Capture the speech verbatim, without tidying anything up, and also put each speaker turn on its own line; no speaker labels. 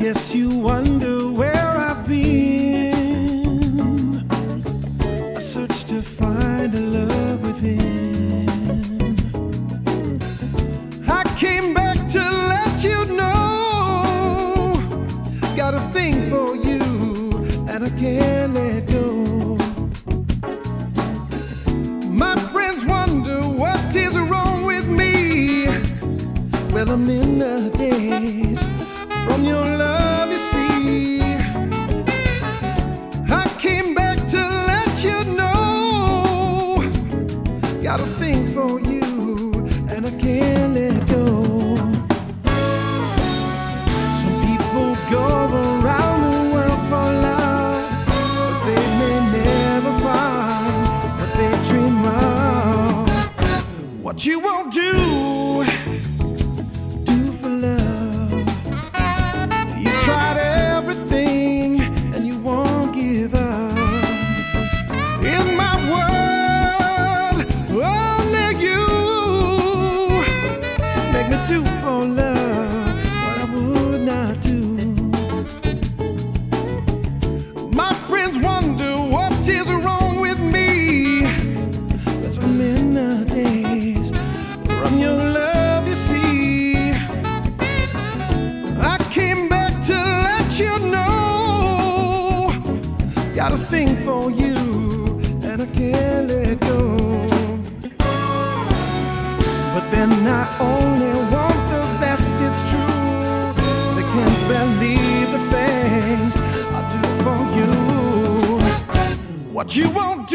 guess you wonder where I've been. I search to find a love within. I came back to let you know, got a thing for you and I can't let go. My friends wonder what is wrong with me. Well, I'm in the daze from your love, you see. I came back to let you know, got a thing for you and I can't let go. Some people go around the world for love, but they may never find what they dream of. What you won't do, do for love. You tried everything and you won't give up. In my world, only you make me do for love what I would not do. My friends wonder what is wrong with me. Yes, I'm in the daze from your love, you see. I came back to let you know, got a thing for you and I can't let go. But then I only want the best, it's true. They can't believe the things I do for you. What you won't do,